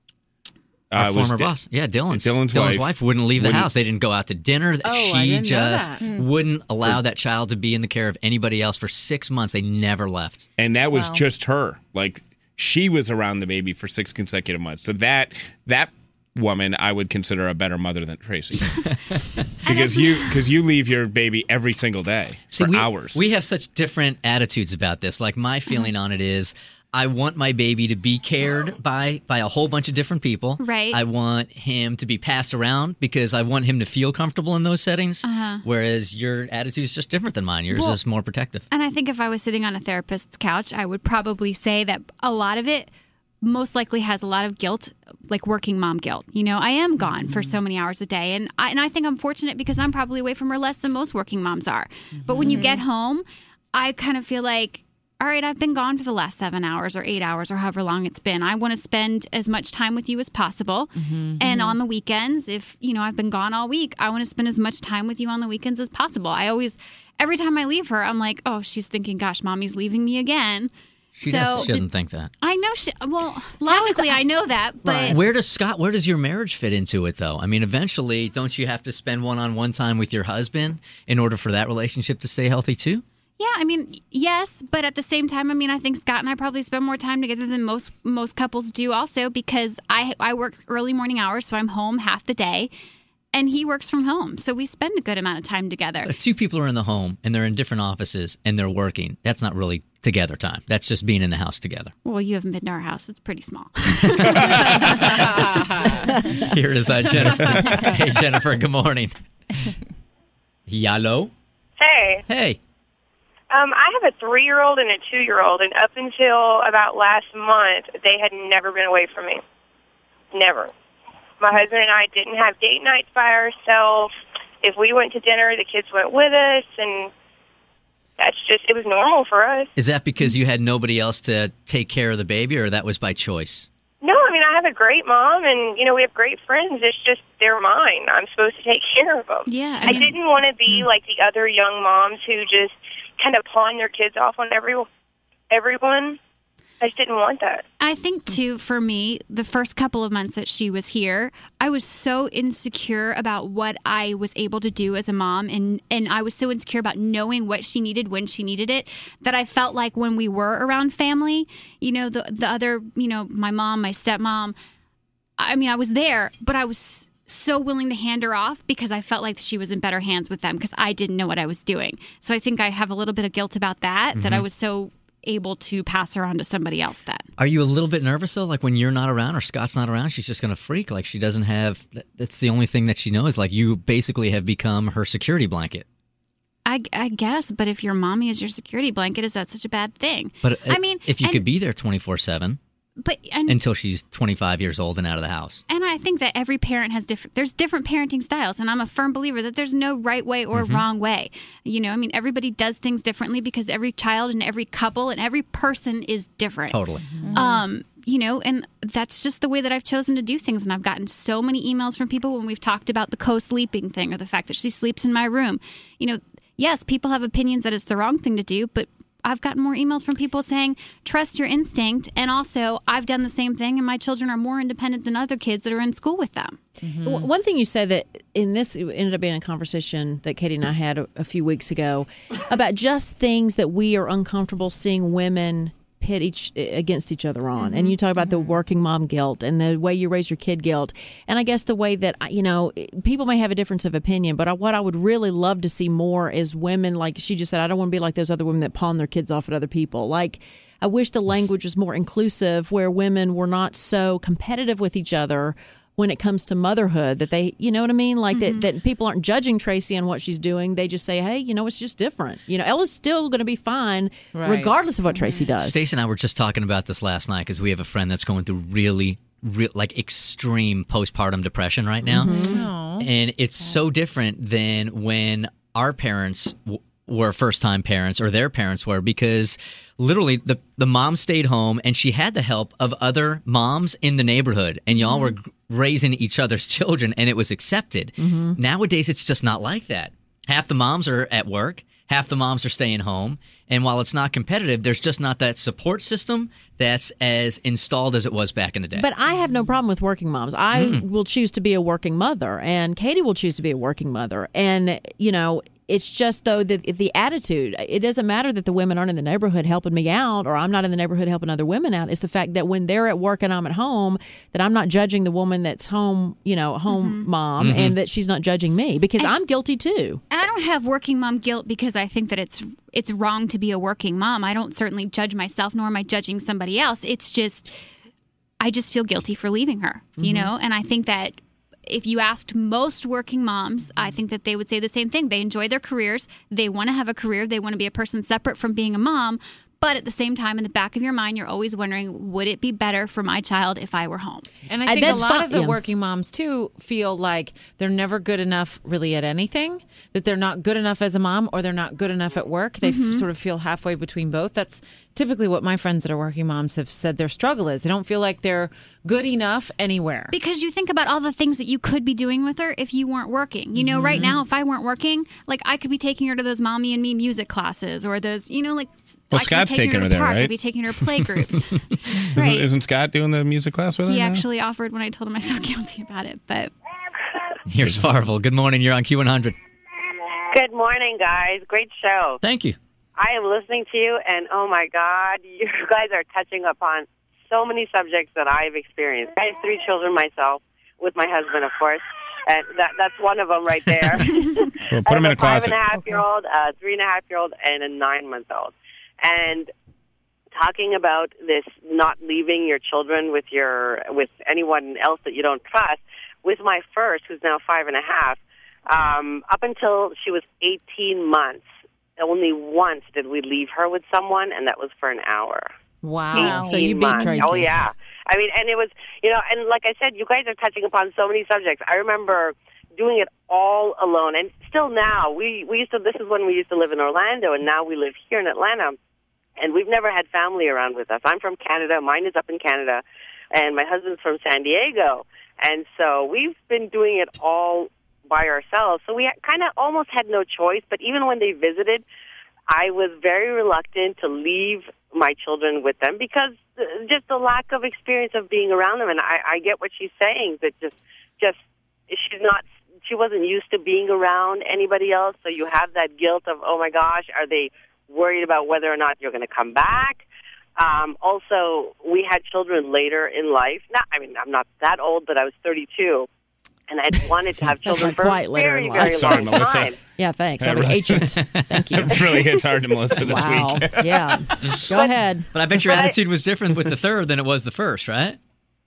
Our Uh, it was former Di- boss. Yeah, Dylan's. Dylan's Dylan's wife wife wouldn't leave the wouldn't- house. They didn't go out to dinner. Oh, she I didn't know just that. wouldn't allow that child to be in the care of anybody else for six months. They never left. And that was Wow. just her. Like, she was around the baby for six consecutive months. So that that woman I would consider a better mother than Tracy. because you because you leave your baby every single day See, for we, hours. We have such different attitudes about this. Like, my feeling on it is, I want my baby to be cared by by a whole bunch of different people. Right. I want him to be passed around because I want him to feel comfortable in those settings. Uh-huh. Whereas your attitude is just different than mine. Yours Well- is more protective. And I think if I was sitting on a therapist's couch, I would probably say that a lot of it most likely has a lot of guilt, like working mom guilt. You know, I am gone for so many hours a day. And I, and I think I'm fortunate because I'm probably away from her less than most working moms are. But when you get home, I kind of feel like, all right, I've been gone for the last seven hours or eight hours or however long it's been. I want to spend as much time with you as possible. And on the weekends, if, you know, I've been gone all week, I want to spend as much time with you on the weekends as possible. I always, every time I leave her, I'm like, oh, she's thinking, gosh, mommy's leaving me again. She, so doesn't, she doesn't think that. I know she. Well, logically, I know that, but Where does Scott? Where does your marriage fit into it, though? I mean, eventually, don't you have to spend one-on-one time with your husband in order for that relationship to stay healthy too? yeah, I mean, yes, but at the same time, I mean, I think Scott and I probably spend more time together than most most couples do, also because I I work early morning hours, so I'm home half the day. And he works from home, so we spend a good amount of time together. If two people are in the home and they're in different offices and they're working, that's not really together time. That's just being in the house together. Well, you haven't been to our house. It's pretty small. Here is uh, Jennifer. Hey, Jennifer, good morning. Hello? Hey. Hey. Um, I have a three-year-old and a two-year-old, and up until about last month, they had never been away from me. Never. My husband and I didn't have date nights by ourselves. If we went to dinner, the kids went with us, and that's just, it was normal for us. Is that because you had nobody else to take care of the baby, or that was by choice? No, I mean, I have a great mom, and, you know, we have great friends. It's just they're mine. I'm supposed to take care of them. Yeah. I, I didn't want to be like the other young moms who just kind of pawn their kids off on every everyone. I just didn't want that. I think, too, for me, the first couple of months that she was here, I was so insecure about what I was able to do as a mom. And, and I was so insecure about knowing what she needed when she needed it that I felt like when we were around family, you know, the, the other, you know, my mom, my stepmom, I mean, I was there, but I was so willing to hand her off because I felt like she was in better hands with them because I didn't know what I was doing. So I think I have a little bit of guilt about that, mm-hmm. that I was so able to pass her on to somebody else then. Are you a little bit nervous, though? Like when you're not around or Scott's not around, she's just going to freak. Like she doesn't have, that's the only thing that she knows. Like you basically have become her security blanket. I, I guess, but if your mommy is your security blanket, is that such a bad thing? But I mean, if you and, could be there twenty-four seven. But and, until she's twenty-five years old and out of the house. And I think that every parent has different, there's different parenting styles. And I'm a firm believer that there's no right way or mm-hmm. wrong way. You know, I mean, everybody does things differently because every child and every couple and every person is different. Totally. Mm-hmm. Um, you know, and that's just the way that I've chosen to do things. And I've gotten so many emails from people when we've talked about the co-sleeping thing or the fact that she sleeps in my room. You know, yes, people have opinions that it's the wrong thing to do, but I've gotten more emails from people saying, trust your instinct. And also, I've done the same thing, and my children are more independent than other kids that are in school with them. Mm-hmm. W- one thing you said that in this it ended up being a conversation that Katie and I had a, a few weeks ago about just things that we are uncomfortable seeing women pit each against each other on. Mm-hmm. And you talk about the working mom guilt and the way you raise your kid guilt. And I guess the way that, you know, people may have a difference of opinion, but I, what I would really love to see more is women, like she just said, I don't want to be like those other women that pawn their kids off at other people. Like, I wish the language was more inclusive where women were not so competitive with each other when it comes to motherhood, that they, you know what I mean? Like mm-hmm. that, that people aren't judging Tracy on what she's doing. They just say, hey, you know, it's just different. You know, Ella's still going to be fine right. regardless of what Tracy does. Stacey and I were just talking about this last night because we have a friend that's going through really, real, like extreme postpartum depression right now. Mm-hmm. And it's so different than when our parents w- were first-time parents or their parents were, because literally the, the mom stayed home and she had the help of other moms in the neighborhood, and y'all mm-hmm. were raising each other's children, and it was accepted. Mm-hmm. Nowadays, it's just not like that. Half the moms are at work, half the moms are staying home, and while it's not competitive, there's just not that support system that's as installed as it was back in the day. But I have no problem with working moms. I mm. will choose to be a working mother, and Katie will choose to be a working mother. And, you know, it's just, though, the, the attitude. It doesn't matter that the women aren't in the neighborhood helping me out, or I'm not in the neighborhood helping other women out. It's the fact that when they're at work and I'm at home, that I'm not judging the woman that's home, you know, home mm-hmm. mom, mm-hmm. and that she's not judging me, because and, I'm guilty too. I don't have working mom guilt because I think that it's it's wrong to be a working mom. I don't certainly judge myself, nor am I judging somebody else. It's just, I just feel guilty for leaving her, mm-hmm. you know? And I think that if you asked most working moms, I think that they would say the same thing. They enjoy their careers. They want to have a career. They want to be a person separate from being a mom. But at the same time, in the back of your mind, you're always wondering, would it be better for my child if I were home? And I think a lot fun, of the yeah. working moms, too, feel like they're never good enough really at anything, that they're not good enough as a mom or they're not good enough at work. They mm-hmm. f- sort of feel halfway between both. That's typically what my friends that are working moms have said their struggle is. They don't feel like they're good enough anywhere. Because you think about all the things that you could be doing with her if you weren't working. You know, mm-hmm. right now, if I weren't working, like I could be taking her to those Mommy and Me music classes or those, you know, like. Well, I Scott's Scott's taking, taking her her to the there, park. right? I'd be taking her to play groups. Isn't, Right. isn't Scott doing the music class with her He now? actually offered when I told him I felt guilty about it, but Here's Farvel. Good morning. You're on Q one hundred. Good morning, guys. Great show. Thank you. I am listening to you, and oh my God, you guys are touching upon so many subjects that I've experienced. I have three children myself, with my husband, of course, and that that's one of them right there. Well, put him in a I have a five closet. and a half year old, a three and a half year old, and a nine month old. And talking about this not leaving your children with your with anyone else that you don't trust. With my first, who's now five and a half, um, up until she was eighteen months, only once did we leave her with someone, and that was for an hour. Wow. So eighteen you beat months. Tracy. Oh, yeah. I mean, and it was, you know, and like I said, you guys are touching upon so many subjects. I remember doing it all alone, and still now. We, we used to, this is when we used to live in Orlando, and now we live here in Atlanta, and we've never had family around with us. I'm from Canada. Mine is up in Canada, and my husband's from San Diego. And so we've been doing it all by ourselves. So we kind of almost had no choice. But even when they visited, I was very reluctant to leave my children with them because just the lack of experience of being around them. And I, I get what she's saying, that just, just she's not, she wasn't used to being around anybody else. So you have that guilt of, oh my gosh, are they worried about whether or not you're going to come back? Um, also, we had children later in life. Not, I mean, I'm not that old, but I was thirty-two, and I wanted to have That's children not for a quite later very, in very life. Sorry, long Melissa. time. Yeah, thanks. Yeah, I'm really. ancient. Thank you. It really hits hard to Melissa this Wow. week. Yeah. Go ahead. But I bet your But I- attitude was different with the third than it was the first, right?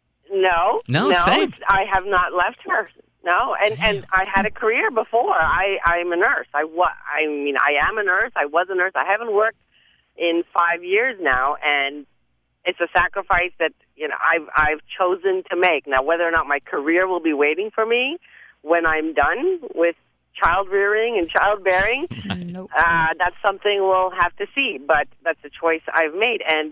No, No, no, same. I have not left her. No, and and I had a career before. I I'm a nurse. I wa- I mean, I am a nurse. I was a nurse. I haven't worked in five years now, and it's a sacrifice that you know I've I've chosen to make. Now, whether or not my career will be waiting for me when I'm done with child rearing and childbearing, nope. uh, that's something we'll have to see. But that's a choice I've made, and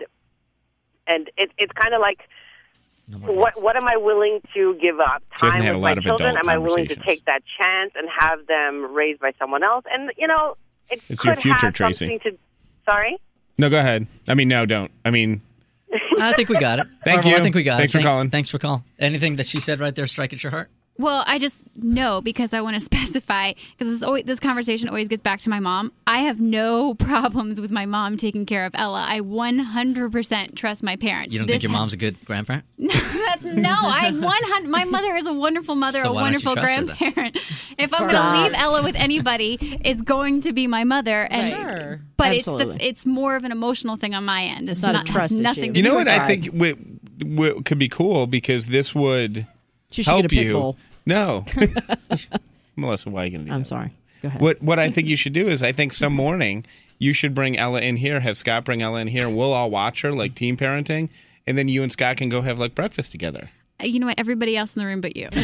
and it, it's kind of like. What what am I willing to give up? She hasn't Time had with a my lot of children? adult Am I willing to conversations. take that chance and have them raised by someone else? And you know, it It's could your future, have Tracy. something to. Sorry. No, go ahead. I mean, no, don't. I mean, I think we got it. Thank Farvel, you. I think we got Thanks it. for Thank- calling. Thanks for calling. Anything that she said right there strike at your heart? Well, I just know because I want to specify because this always, this conversation always gets back to my mom. I have no problems with my mom taking care of Ella. I one hundred percent trust my parents. You don't This think your ha- mom's a good grandparent? That's no. I one hundred. My mother is a wonderful mother, So a why don't you wonderful trust her then? grandparent. If I'm going Stop. to leave Ella with anybody, it's going to be my mother. And Sure. but Absolutely. it's the, it's more of an emotional thing on my end. It's, not a not trust has nothing issue. to you do know with what it. I think w- w- could be cool because this would She should help get a pit you. bull. No, Melissa, why are you gonna do I'm that? sorry. Go ahead. What what I think you should do is I think some morning you should bring Ella in here, have Scott bring Ella in here, and we'll all watch her like team parenting, and then you and Scott can go have like breakfast together. You know what? Everybody else in the room but you.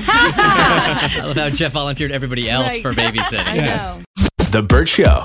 I love how Jeff volunteered everybody else Right. for babysitting. Yes. The Burt Show.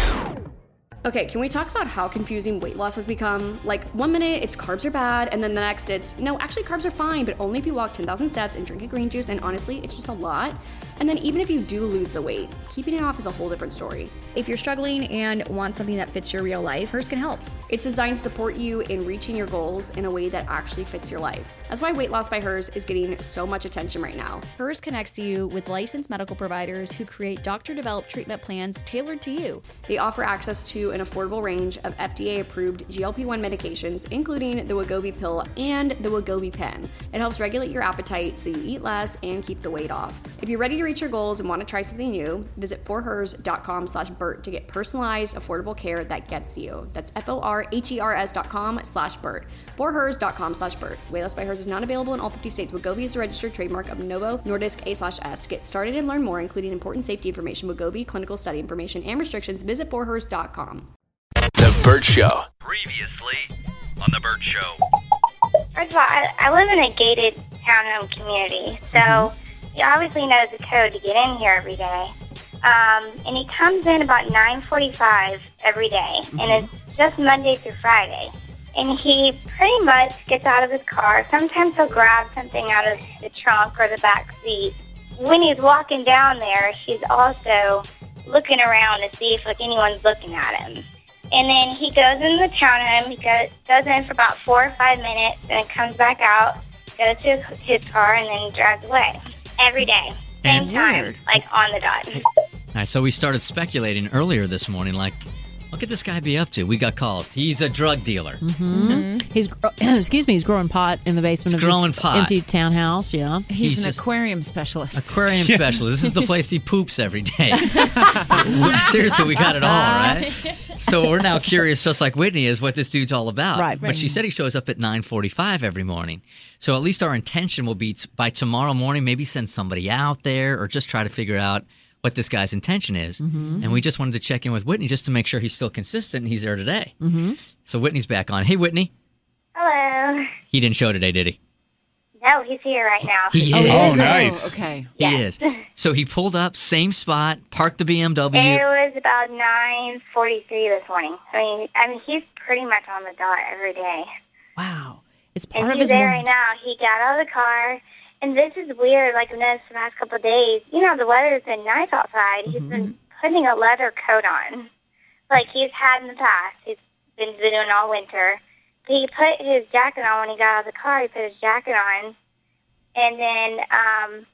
Okay, can we talk about how confusing weight loss has become? Like, one minute it's carbs are bad, and then the next it's, no, actually carbs are fine, but only if you walk ten thousand steps and drink a green juice, and honestly, it's just a lot. And then even if you do lose the weight, keeping it off is a whole different story. If you're struggling and want something that fits your real life, Hers can help. It's designed to support you in reaching your goals in a way that actually fits your life. That's why Weight Loss by Hers is getting so much attention right now. Hers connects you with licensed medical providers who create doctor-developed treatment plans tailored to you. They offer access to an affordable range of F D A-approved G L P one medications, including the Wegovy pill and the Wegovy pen. It helps regulate your appetite so you eat less and keep the weight off. If you're ready to reach your goals and want to try something new, visit forhers.com slash Burt to get personalized, affordable care that gets you. That's F-O-R-H-E-R-S dot com slash Burt. forhers.com slash Burt. Weight Loss by Hers is not available in all fifty states. Wegovy is a registered trademark of Novo Nordisk A slash S. Get started and learn more, including important safety information, Wegovy, clinical study information, and restrictions. Visit forhers dot com. The Burt Show. Previously on The Burt Show. First of all, I, I live in a gated townhome community, so he obviously knows the code to get in here every day. Um, and he comes in about nine forty-five every day, and it's just Monday through Friday. And he pretty much gets out of his car. Sometimes he'll grab something out of the trunk or the back seat. When he's walking down there, he's also looking around to see if like anyone's looking at him. And then he goes in the townhome. He goes, goes in for about four or five minutes, and then comes back out, goes to his car, and then drives away. Every day. Same And time, weird. like on the dot. All right, so we started speculating earlier this morning, like, what could this guy be up to? We got calls. He's a drug dealer. Mm-hmm. He's gr- excuse me. He's growing pot in the basement He's of growing this pot. empty townhouse. Yeah, He's, He's an just- aquarium specialist. Aquarium specialist. This is the place he poops every day. Seriously, we got it all, right? So we're now curious, just like Whitney is, what this dude's all about. Right. But she said he shows up at nine forty-five every morning. So at least our intention will be t- by tomorrow morning, maybe send somebody out there or just try to figure out what this guy's intention is. Mm-hmm. And we just wanted to check in with Whitney just to make sure he's still consistent and he's there today. Mm-hmm. So Whitney's back on. Hey, Whitney. Hello. He didn't show today, did he? No, he's here right now. He Oh, is. yes. nice. Okay. He Yes. is. So he pulled up, same spot, parked the B M W. It was about nine forty-three this morning. I mean, I mean, he's pretty much on the dot every day. wow. It's part And of he's his there morning. right now. He got out of the car, and this is weird. Like, I've noticed the last couple of days, you know, the weather's been nice outside. He's been putting a leather coat on, like he's had in the past. He's been doing all winter. He put his jacket on when he got out of the car. He put his jacket on, and then um,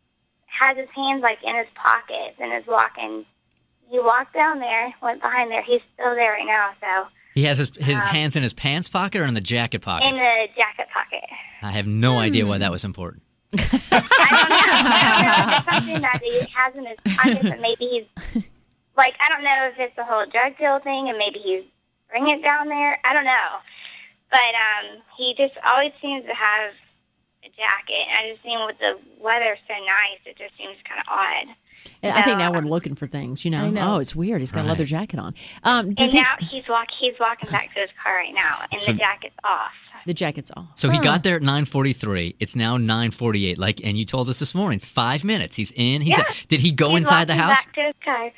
has his hands like in his pockets and is walking. He walked down there, went behind there. He's still there right now. So He has his, his Um, hands in his pants pocket or in the jacket pocket? in the jacket pocket. I have no idea why that was important. I don't know. I don't know if it's something that he has in his pocket, but maybe he's like, I don't know if it's the whole drug deal thing, and maybe he's bringing it down there. I don't know, but um, he just always seems to have a jacket. And I just think with the weather so nice, it just seems kind of odd. And I think So, now we're looking for things. You know, I know. oh, it's weird. He's got a Right. leather jacket on. Um, does and he? now he's walk he's walking back to his car right now, and So- the jacket's off. The jacket's off. So he got there at nine forty-three. It's now nine forty-eight. Like, and you told us this morning, five minutes. He's in. He's. Yeah. Did he go He's inside the walking house? Back to his car.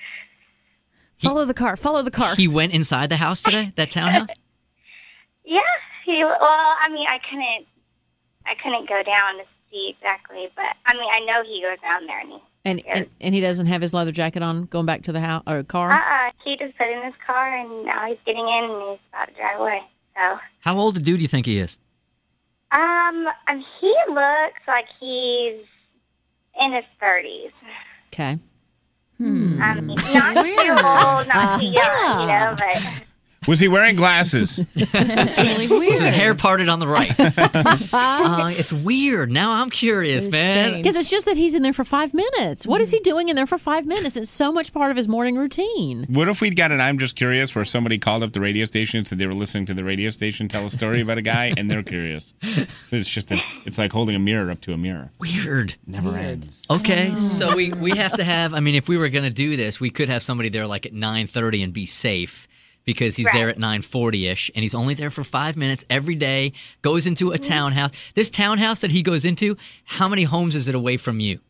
Follow the car. Follow the car. He went inside the house today. That townhouse. Yeah, he. Well, I mean, I couldn't. I couldn't go down to see exactly, but I mean, I know he goes down there and he. And, and and he doesn't have his leather jacket on going back to the house or car. Uh-uh. He just put in his car, and now he's getting in, and he's about to drive away. So, How old a dude do you think he is? um, and he looks like he's in his thirties. Okay. I mean, not too old, not too young, you know, but. Was he wearing glasses? That's really weird. Is his hair parted on the right? uh, it's weird. Now I'm curious, It's man. strange. Because it's just that he's in there for five minutes. What is he doing in there for five minutes? It's so much part of his morning routine. What if we'd got an I'm Just Curious where somebody called up the radio station and said they were listening to the radio station tell a story about a guy and they're curious? So it's just a, it's like holding a mirror up to a mirror. Weird. Never ends. Okay, so we, we have to have, I mean, if we were going to do this, we could have somebody there like at nine thirty and be safe because he's there Right. at nine forty-ish and he's only there for five minutes every day, goes into a townhouse. This townhouse that he goes into, how many homes is it away from you?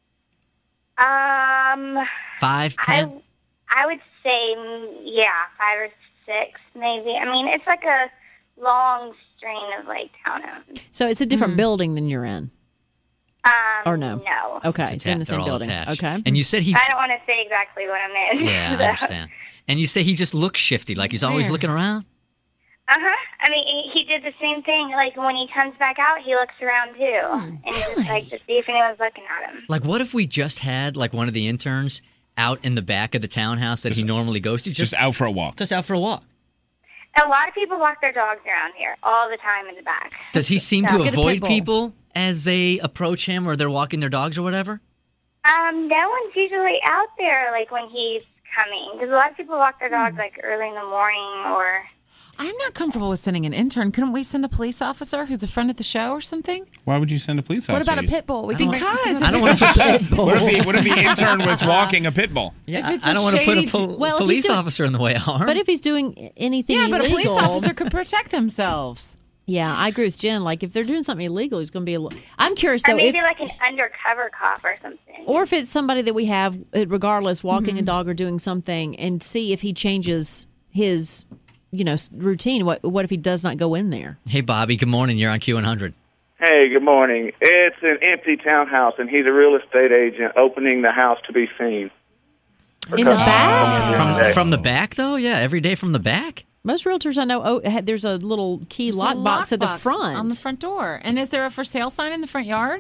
Um, Five, I, ten? I would say, mm, yeah, five or six, maybe. I mean, it's like a long string of like townhomes. So it's a different building than you're in. Um, Or no? No. Okay, it's, in the They're same all building. attached. Okay. And you said he, I don't want to say exactly what I'm in. yeah, I so. understand. And you say he just looks shifty, like he's always Where? looking around? Uh-huh. I mean, he, he did the same thing. Like, when he comes back out, he looks around, too. Hmm, and just, like, to see if anyone's looking at him. Like, what if we just had, like, one of the interns out in the back of the townhouse that he normally goes to? Just out for a walk. Just out for a walk. A lot of people walk their dogs around here all the time in the back. Does he seem So- to Let's get a avoid pit bull. people as they approach him or they're walking their dogs or whatever? Um, no one's usually out there, like, when he's coming. Because a lot of people walk their dogs, Hmm. like, early in the morning or... I'm not comfortable with sending an intern. Couldn't we send a police officer who's a friend of the show or something? Why would you send a police What officer? about a pit bull? We I don't can want- Because I don't want to put, What if, the, what if the intern was walking a pit bull? yeah, it's I a don't want to put a shady- pol- Well, if he's police doing- officer in the way of harm. But if he's doing anything Yeah, illegal, but a police officer could protect themselves. yeah, I agree with Jen. Like if they're doing something illegal, he's going to be. A, I'm curious Or though, maybe if, like an undercover cop or something. or if it's somebody that we have, uh, regardless, walking Mm-hmm. a dog or doing something, and see if he changes his, you know, s- routine. What what if he does not go in there? Hey, Bobby, good morning. You're on Q one hundred. Hey, good morning. It's an empty townhouse, and he's a real estate agent opening the house to be seen. In the back? From, from the back, though? Yeah, every day from the back? Most realtors I know, oh, ha- there's a little key There's a lock box at the lockbox front. on the front door. And is there a for sale sign in the front yard?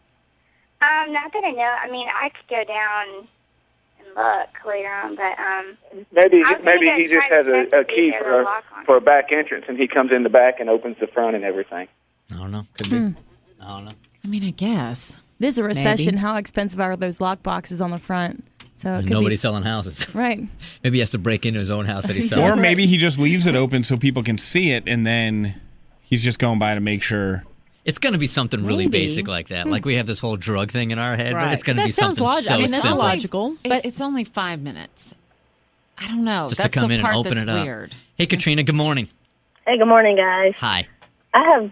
Um, not that I know. I mean, I could go down and look later on, but um. Maybe I was maybe gonna he go just try has to check a, a to see key if there's for a lock on for a back entrance, and he comes in the back and opens the front and everything. I don't know. Could be. Hmm. I don't know. I mean, I guess. It is a recession. Maybe. How expensive are those lock boxes on the front? So it could Nobody's be, selling houses. Right. Maybe he has to break into his own house that he's selling. Or maybe he just leaves it open so people can see it, and then he's just going by to make sure. It's going to be something really Maybe. basic like that. Like we have this whole drug thing in our head, but Right. it's going to That be sounds something logic- so I mean, that's simple. logical. But it's only five minutes. I don't know. Just That's to come the in part and open that's it up. weird. Hey, Katrina, good morning. Hey, good morning, guys. Hi. I have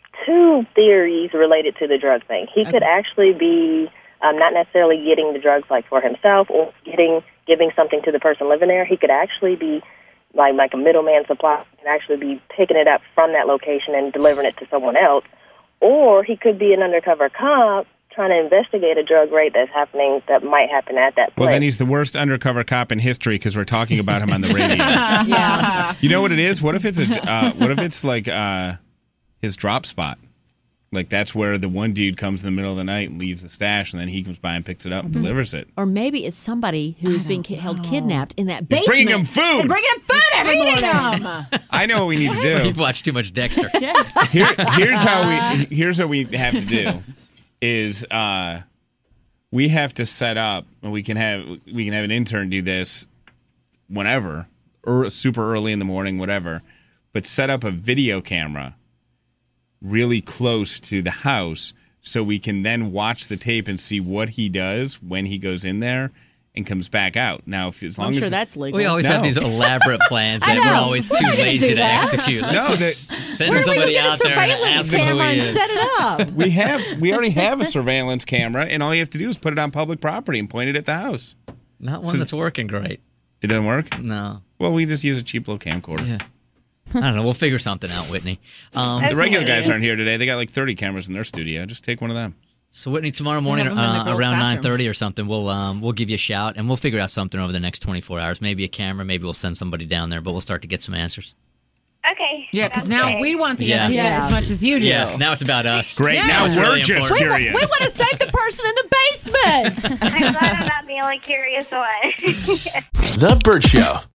two theories related to the drug thing. He could actually be um, not necessarily getting the drugs like for himself or getting giving something to the person living there. He could actually be like like a middleman supplier and actually be picking it up from that location and delivering it to someone else. Or he could be an undercover cop trying to investigate a drug raid that's happening that might happen at that place. Well, then he's the worst undercover cop in history because we're talking about him on the radio. Yeah. You know what it is? What if it's a? Uh, what if it's like uh, his drop spot? Like that's where the one dude comes in the middle of the night and leaves the stash, and then he comes by and picks it up and delivers it. Or maybe it's somebody who's being ki- held kidnapped in that He's basement. bringing him food. And bringing him food He's every feeding morning. them. I know what we need to do. You've watched too much Dexter. Here, here's how we. Here's what we have to do. Is uh, we have to set up, and we can have we can have an intern do this whenever, or super early in the morning, whatever. But set up a video camera really close to the house so we can then watch the tape and see what he does when he goes in there and comes back out. Now, if as long I'm as sure that's legal. We always No. have these elaborate plans that I we're know. always We're too not gonna lazy do to that. execute. Let's No, just that- send Where are we somebody gonna out get a there and surveillance ask them who camera he and is. set it up? we have we already have a surveillance camera, and all you have to do is put it on public property and point it at the house. Not one So- that's working great. It doesn't work? No. Well, we just use a cheap little camcorder. Yeah. I don't know. We'll figure something out, Whitney. Um, The regular guys aren't here today. They got like thirty cameras in their studio. Just take one of them. So Whitney, tomorrow morning have them in the uh, girls' around nine bathroom. thirty or something, we'll um, we'll give you a shout and we'll figure out something over the next twenty-four hours. Maybe a camera, maybe we'll send somebody down there, but we'll start to get some answers. Okay. Yeah, because sounds now great. we want the Yeah. answers just Yeah. as much as you do. Yeah, now it's about us. Great. Yeah. Now It's we're really just important. We, curious. we want to save the person in the basement. I'm glad I'm not the only curious one. The Burt Show.